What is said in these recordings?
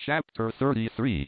Chapter 33.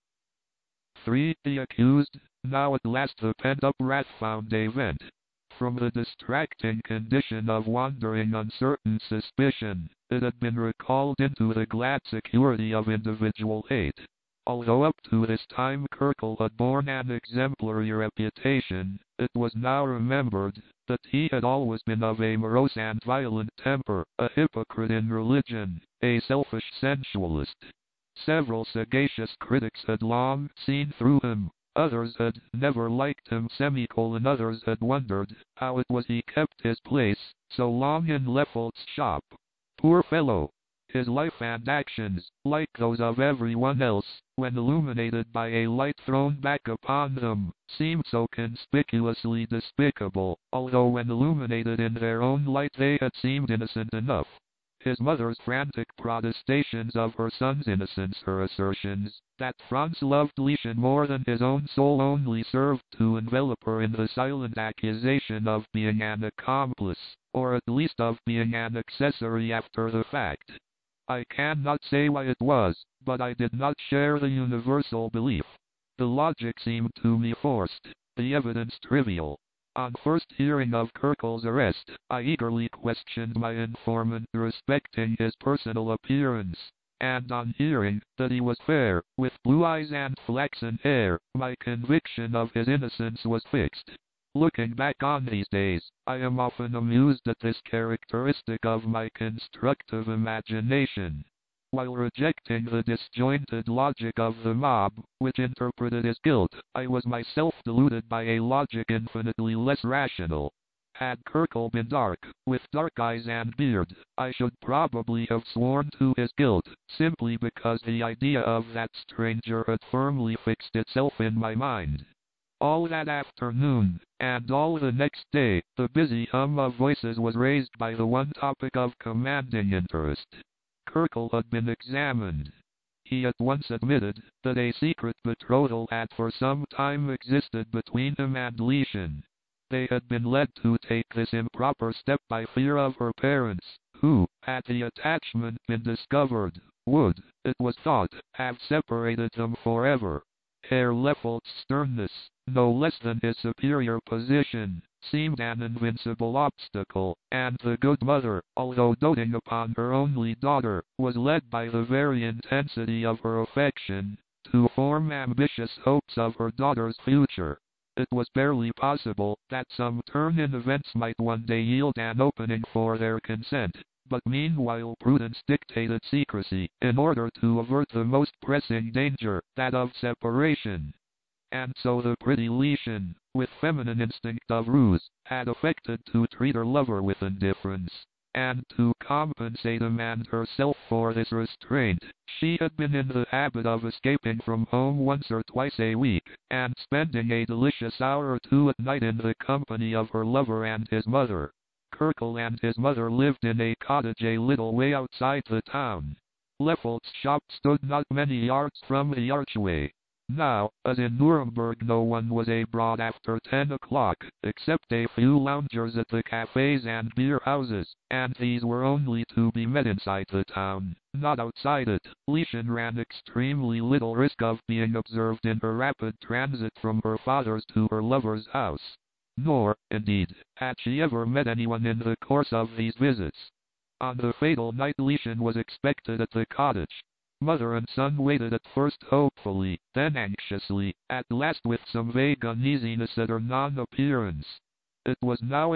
3. The accused. Now at last the pent-up wrath found a vent. From the distracting condition of wandering uncertain suspicion, it had been recalled into the glad security of individual hate. Although up to this time Kirkle had borne an exemplary reputation, it was now remembered that he had always been of a morose and violent temper, a hypocrite in religion, a selfish sensualist. Several sagacious critics had long seen through him. Others had never liked him, others had wondered how it was he kept his place so long in Leffelt's shop. Poor fellow! His life and actions, like those of everyone else, when illuminated by a light thrown back upon them, seemed so conspicuously despicable, although when illuminated in their own light they had seemed innocent enough. His mother's frantic protestations of her son's innocence, her assertions that Franz loved Lieschen more than his own soul, only served to envelop her in the silent accusation of being an accomplice, or at least of being an accessory after the fact. I cannot say why it was, but I did not share the universal belief. The logic seemed to me forced, the evidence trivial. On first hearing of Kirkle's arrest, I eagerly questioned my informant respecting his personal appearance, and on hearing that he was fair, with blue eyes and flaxen hair, my conviction of his innocence was fixed. Looking back on these days, I am often amused at this characteristic of my constructive imagination. While rejecting the disjointed logic of the mob, which interpreted his guilt, I was myself deluded by a logic infinitely less rational. Had Kirkle been dark, with dark eyes and beard, I should probably have sworn to his guilt, simply because the idea of that stranger had firmly fixed itself in my mind. All that afternoon, and all the next day, the busy hum of voices was raised by the one topic of commanding interest. Kirkle had been examined. He at once admitted that a secret betrothal had for some time existed between him and Lieschen. They had been led to take this improper step by fear of her parents, who, had the attachment been discovered, would, it was thought, have separated them forever. Herr Leffelt's sternness, no less than his superior position, seemed an invincible obstacle, and the good mother, although doting upon her only daughter, was led by the very intensity of her affection to form ambitious hopes of her daughter's future. It was barely possible that some turn in events might one day yield an opening for their consent, but meanwhile prudence dictated secrecy, in order to avert the most pressing danger, that of separation. And so the pretty Lieschen, with feminine instinct of ruse, had affected to treat her lover with indifference, and to compensate him and herself for this restraint, she had been in the habit of escaping from home once or twice a week, and spending a delicious hour or two at night in the company of her lover and his mother. Kirkle and his mother lived in a cottage a little way outside the town. Leffelt's shop stood not many yards from the archway. Now, as in Nuremberg, no one was abroad after 10 o'clock, except a few loungers at the cafes and beer houses, and these were only to be met inside the town, not outside it. Lieschen ran extremely little risk of being observed in her rapid transit from her father's to her lover's house. Nor, indeed, had she ever met anyone in the course of these visits. On the fatal night Lieschen was expected at the cottage. Mother and son waited at first hopefully, then anxiously, at last with some vague uneasiness at her non-appearance. It was now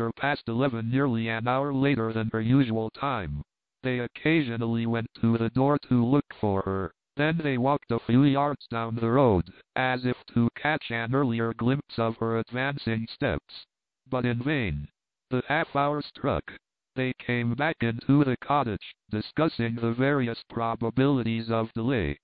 11:15, nearly an hour later than her usual time. They occasionally went to the door to look for her. Then they walked a few yards down the road, as if to catch an earlier glimpse of her advancing steps. But in vain. The half-hour struck. They came back into the cottage, discussing the various probabilities of delay.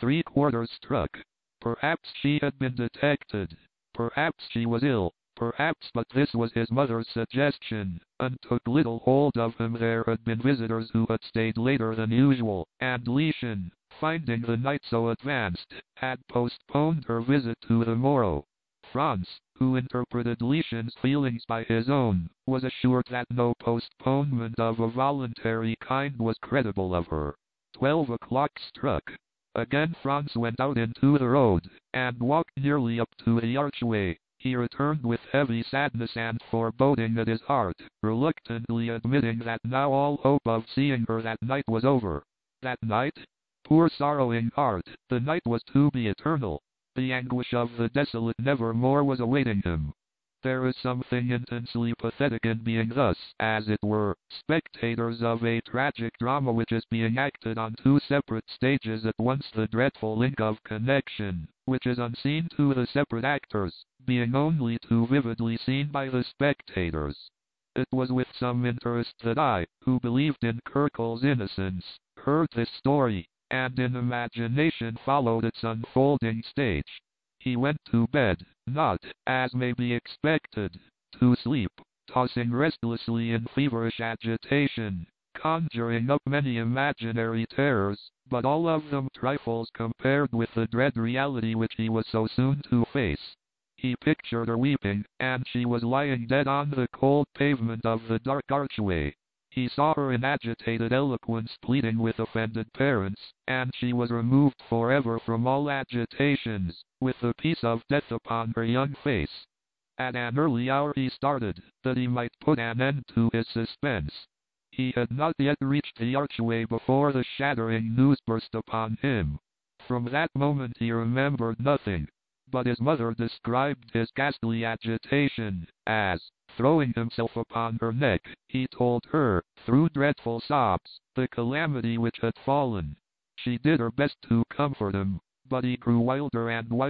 3/4 struck. Perhaps she had been detected. Perhaps she was ill. Perhaps, but this was his mother's suggestion, and took little hold of him. There had been visitors who had stayed later than usual, and Lieschen, finding the night so advanced, had postponed her visit to the morrow. Franz, who interpreted Lieschen's feelings by his own, was assured that no postponement of a voluntary kind was credible of her. 12 o'clock struck. Again Franz went out into the road, and walked nearly up to the archway. He returned with heavy sadness and foreboding at his heart, reluctantly admitting that now all hope of seeing her that night was over. That night? Poor sorrowing heart, the night was to be eternal. The anguish of the desolate nevermore was awaiting him. There is something intensely pathetic in being thus, as it were, spectators of a tragic drama which is being acted on two separate stages at once, the dreadful link of connection, which is unseen to the separate actors, being only too vividly seen by the spectators. It was with some interest that I, who believed in Kirkle's innocence, heard this story, and in imagination followed its unfolding stage. He went to bed, not, as may be expected, to sleep, tossing restlessly in feverish agitation, conjuring up many imaginary terrors, but all of them trifles compared with the dread reality which he was so soon to face. He pictured her weeping, and she was lying dead on the cold pavement of the dark archway. He saw her in agitated eloquence pleading with offended parents, and she was removed forever from all agitations, with the peace of death upon her young face. At an early hour he started, that he might put an end to his suspense. He had not yet reached the archway before the shattering news burst upon him. From that moment he remembered nothing, but his mother described his ghastly agitation, as, throwing himself upon her neck, he told her, through dreadful sobs, the calamity which had fallen. She did her best to comfort him, but he grew wilder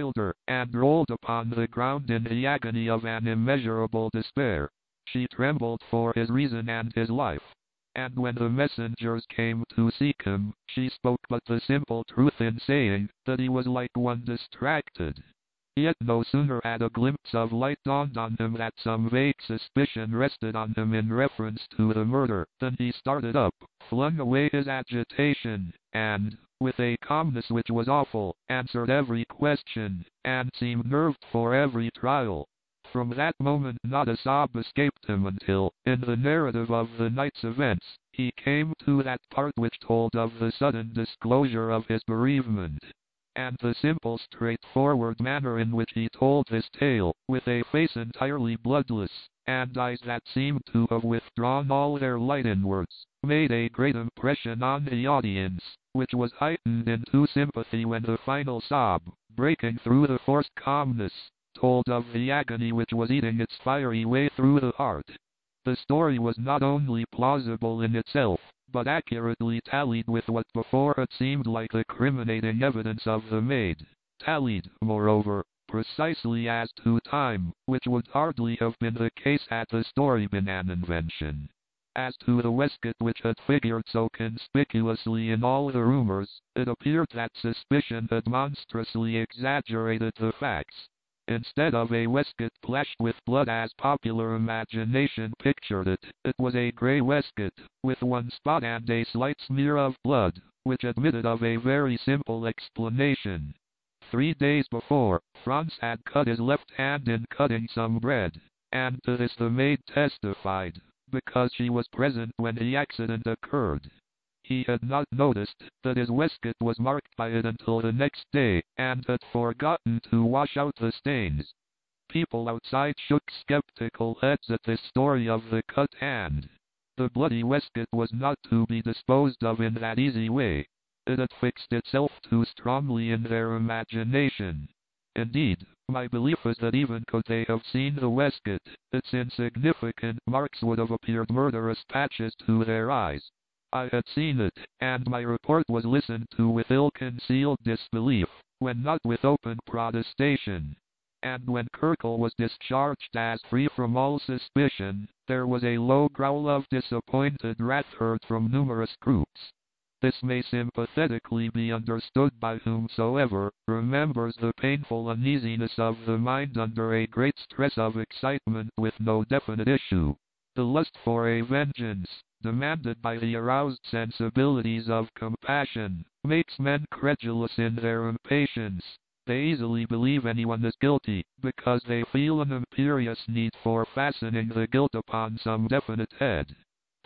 and rolled upon the ground in the agony of an immeasurable despair. She trembled for his reason and his life. And when the messengers came to seek him, she spoke but the simple truth in saying that he was like one distracted. Yet no sooner had a glimpse of light dawned on him that some vague suspicion rested on him in reference to the murder, than he started up, flung away his agitation, and, with a calmness which was awful, answered every question, and seemed nerved for every trial. From that moment not a sob escaped him until, in the narrative of the night's events, he came to that part which told of the sudden disclosure of his bereavement. And the simple straightforward manner in which he told this tale, with a face entirely bloodless, and eyes that seemed to have withdrawn all their light inwards, made a great impression on the audience, which was heightened into sympathy when the final sob, breaking through the forced calmness, told of the agony which was eating its fiery way through the heart. The story was not only plausible in itself, but accurately tallied with what before had seemed like the criminating evidence of the maid. Tallied, moreover, precisely as to time, which would hardly have been the case had the story been an invention. As to the waistcoat which had figured so conspicuously in all the rumors, it appeared that suspicion had monstrously exaggerated the facts. Instead of a waistcoat splashed with blood as popular imagination pictured it, it was a grey waistcoat, with one spot and a slight smear of blood, which admitted of a very simple explanation. 3 days before, Franz had cut his left hand in cutting some bread, and to this the maid testified, because she was present when the accident occurred. He had not noticed that his waistcoat was marked by it until the next day, and had forgotten to wash out the stains. People outside shook skeptical heads at this story of the cut hand. The bloody waistcoat was not to be disposed of in that easy way. It had fixed itself too strongly in their imagination. Indeed, my belief is that even could they have seen the waistcoat, its insignificant marks would have appeared murderous patches to their eyes. I had seen it, and my report was listened to with ill-concealed disbelief, when not with open protestation. And when Kirkle was discharged as free from all suspicion, there was a low growl of disappointed wrath heard from numerous groups. This may sympathetically be understood by whomsoever remembers the painful uneasiness of the mind under a great stress of excitement with no definite issue. The lust for a vengeance, demanded by the aroused sensibilities of compassion, makes men credulous in their impatience. They easily believe anyone is guilty, because they feel an imperious need for fastening the guilt upon some definite head.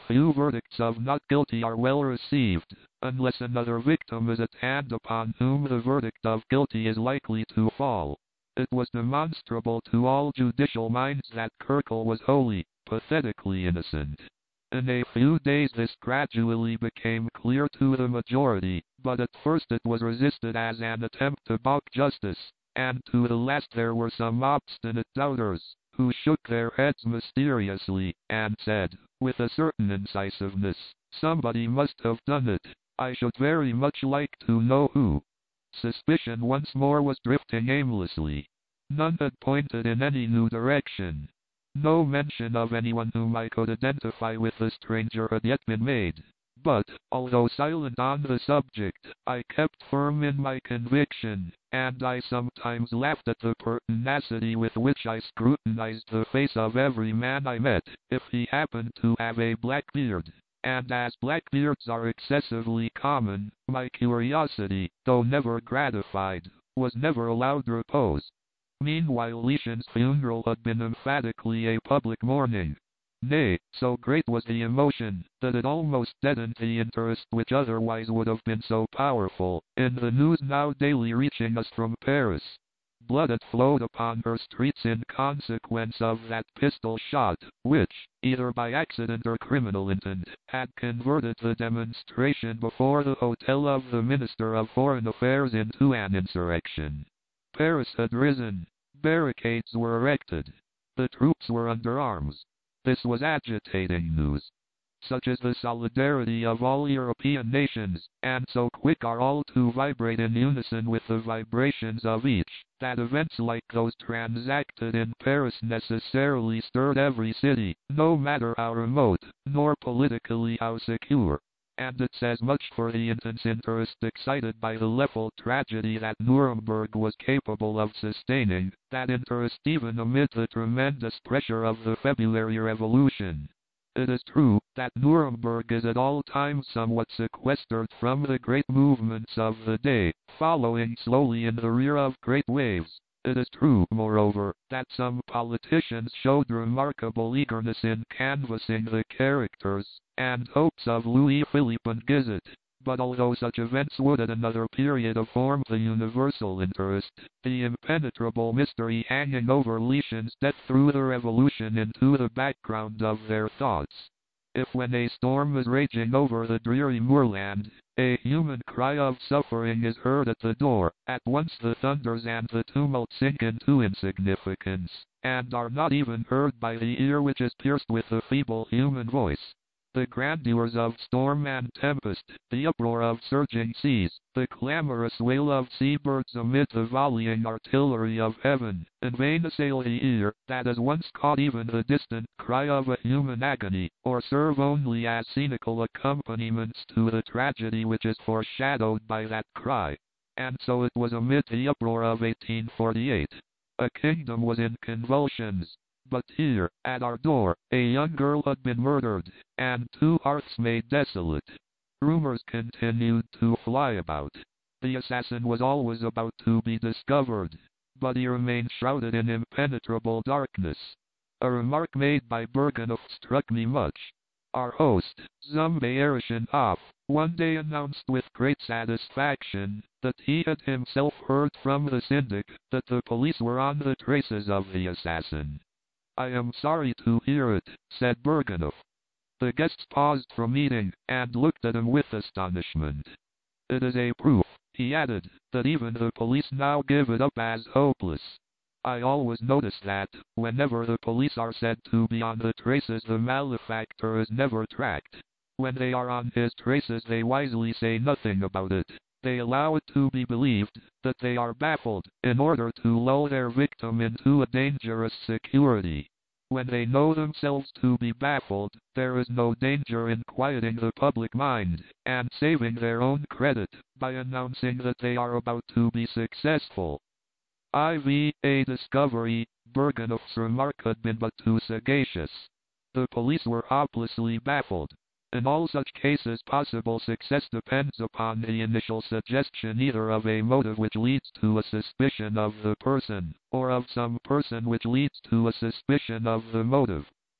few verdicts of not guilty are well received, unless another victim is at hand upon whom the verdict of guilty is likely to fall. It was demonstrable to all judicial minds that Kirkle was wholly, pathetically innocent. In a few days this gradually became clear to the majority, but at first it was resisted as an attempt to balk justice, and to the last there were some obstinate doubters, who shook their heads mysteriously, and said, with a certain incisiveness, "Somebody must have done it. I should very much like to know who." Suspicion once more was drifting aimlessly. None had pointed in any new direction. No mention of anyone whom I could identify with the stranger had yet been made. But, although silent on the subject, I kept firm in my conviction, and I sometimes laughed at the pertinacity with which I scrutinized the face of every man I met, if he happened to have a black beard. And as black beards are excessively common, my curiosity, though never gratified, was never allowed repose. Meanwhile Lieschen's funeral had been emphatically a public mourning. Nay, so great was the emotion, that it almost deadened the interest which otherwise would have been so powerful, in the news now daily reaching us from Paris. Blood had flowed upon her streets in consequence of that pistol shot, which, either by accident or criminal intent, had converted the demonstration before the hotel of the Minister of Foreign Affairs into an insurrection. Paris had risen. Barricades were erected. The troops were under arms. This was agitating news. Such is the solidarity of all European nations, and so quick are all to vibrate in unison with the vibrations of each, that events like those transacted in Paris necessarily stirred every city, no matter how remote, nor politically how secure. And it says much for the intense interest excited by the Leffel tragedy that Nuremberg was capable of sustaining, that interest even amid the tremendous pressure of the February Revolution. It is true that Nuremberg is at all times somewhat sequestered from the great movements of the day, following slowly in the rear of great waves. It is true, moreover, that some politicians showed remarkable eagerness in canvassing the characters and hopes of Louis-Philippe and Guizot. But although such events would at another period have formed the universal interest, the impenetrable mystery hanging over Lieschen's death threw the revolution into the background of their thoughts. If when a storm is raging over the dreary moorland, a human cry of suffering is heard at the door, at once the thunders and the tumult sink into insignificance, and are not even heard by the ear which is pierced with the feeble human voice. The grandeurs of storm and tempest, the uproar of surging seas, the clamorous wail of seabirds amid the volleying artillery of heaven, in vain assail the ear, that has once caught even the distant cry of a human agony, or serve only as scenical accompaniments to the tragedy which is foreshadowed by that cry. And so it was amid the uproar of 1848. A kingdom was in convulsions. But here, at our door, a young girl had been murdered, and 2 hearths made desolate. Rumors continued to fly about. The assassin was always about to be discovered, but he remained shrouded in impenetrable darkness. A remark made by Burganoff struck me much. Our host, zum Bayerischen Hof, one day announced with great satisfaction that he had himself heard from the syndic that the police were on the traces of the assassin. "I am sorry to hear it," said Burganoff. The guests paused from eating, and looked at him with astonishment. "It is a proof," he added, "that even the police now give it up as hopeless. I always notice that, whenever the police are said to be on the traces, the malefactor is never tracked. When they are on his traces they wisely say nothing about it. They allow it to be believed that they are baffled, in order to lull their victim into a dangerous security. When they know themselves to be baffled, there is no danger in quieting the public mind, and saving their own credit, by announcing that they are about to be successful." A discovery, Burganoff's remark had been but too sagacious. The police were hopelessly baffled. In all such cases possible success depends upon the initial suggestion either of a motive which leads to a suspicion of the person, or of some person which leads to a suspicion of the motive.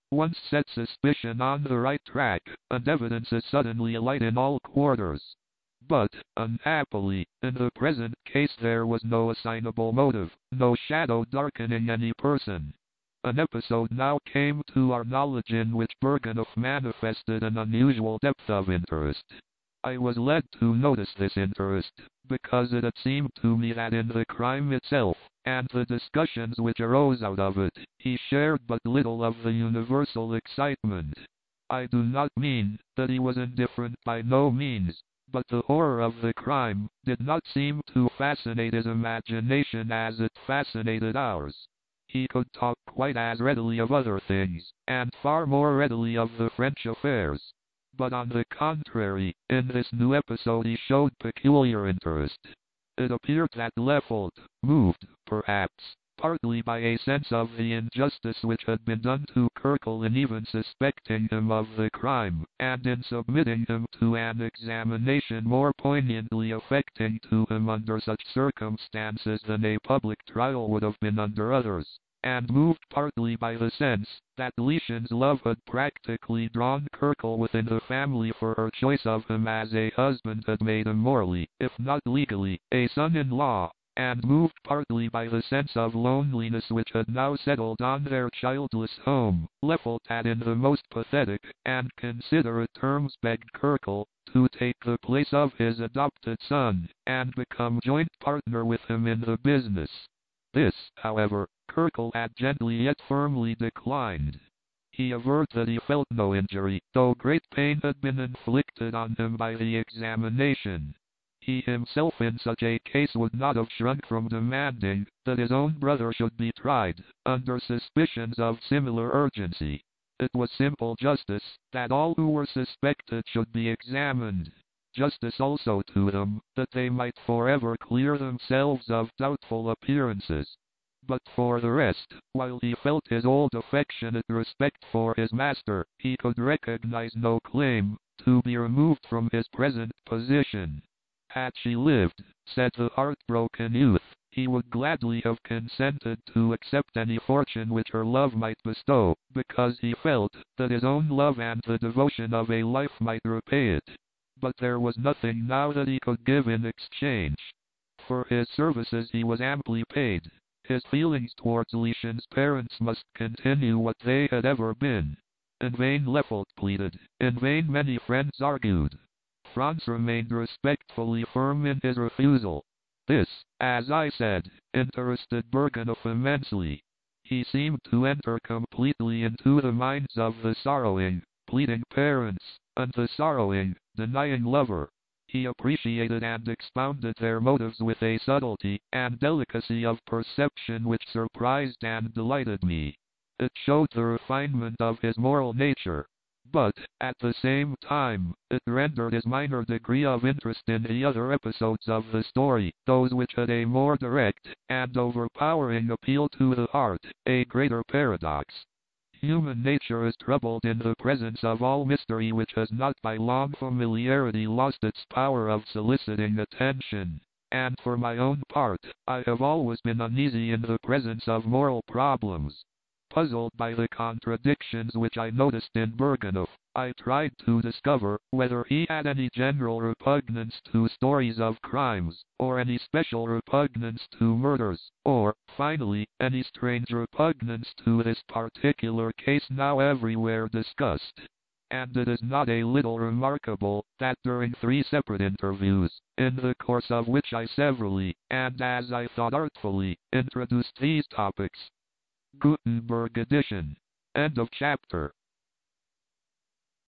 once set suspicion on the right track, and evidence is suddenly alight in all quarters. But, unhappily, in the present case there was no assignable motive, no shadow darkening any person. An episode now came to our knowledge in which Burganoff manifested an unusual depth of interest. I was led to notice this interest, because it had seemed to me that in the crime itself, and the discussions which arose out of it, he shared but little of the universal excitement. I do not mean that he was indifferent, by no means, but the horror of the crime did not seem to fascinate his imagination as it fascinated ours. He could talk quite as readily of other things, and far more readily of the French affairs. But on the contrary, in this new episode he showed peculiar interest. It appeared that Lefort, moved, perhaps, partly by a sense of the injustice which had been done to Kirkle in even suspecting him of the crime, and in submitting him to an examination more poignantly affecting to him under such circumstances than a public trial would have been under others, and moved partly by the sense that Lieschen's love had practically drawn Kirkle within the family, for her choice of him as a husband had made him morally, if not legally, a son-in-law, and moved partly by the sense of loneliness which had now settled on their childless home. Lefort had in the most pathetic and considerate terms begged Kirkle to take the place of his adopted son, and become joint partner with him in the business. This, however, Kirkle had gently yet firmly declined. He averred that he felt no injury, though great pain had been inflicted on him by the examination. He himself in such a case would not have shrunk from demanding that his own brother should be tried, under suspicions of similar urgency. It was simple justice that all who were suspected should be examined. Justice also to them, that they might forever clear themselves of doubtful appearances. But for the rest, while he felt his old affectionate respect for his master, he could recognize no claim to be removed from his present position. Had she lived, said the heartbroken youth, he would gladly have consented to accept any fortune which her love might bestow, because he felt that his own love and the devotion of a life might repay it. But there was nothing now that he could give in exchange. For his services he was amply paid. His feelings towards Lieschen's parents must continue what they had ever been. In vain Lefort pleaded, in vain many friends argued. Franz remained respectfully firm in his refusal. This, as I said, interested Burganoff immensely. He seemed to enter completely into the minds of the sorrowing, pleading parents, and the sorrowing, denying lover. He appreciated and expounded their motives with a subtlety and delicacy of perception which surprised and delighted me. It showed the refinement of his moral nature. But, at the same time, it rendered his minor degree of interest in the other episodes of the story, those which had a more direct and overpowering appeal to the heart, a greater paradox. Human nature is troubled in the presence of all mystery which has not by long familiarity lost its power of soliciting attention. And for my own part, I have always been uneasy in the presence of moral problems. Puzzled by the contradictions which I noticed in Burganoff, I tried to discover whether he had any general repugnance to stories of crimes, or any special repugnance to murders, or, finally, any strange repugnance to this particular case now everywhere discussed. And it is not a little remarkable that during 3 separate interviews, in the course of which I severally, and as I thought artfully, introduced these topics. Gutenberg edition. End of chapter.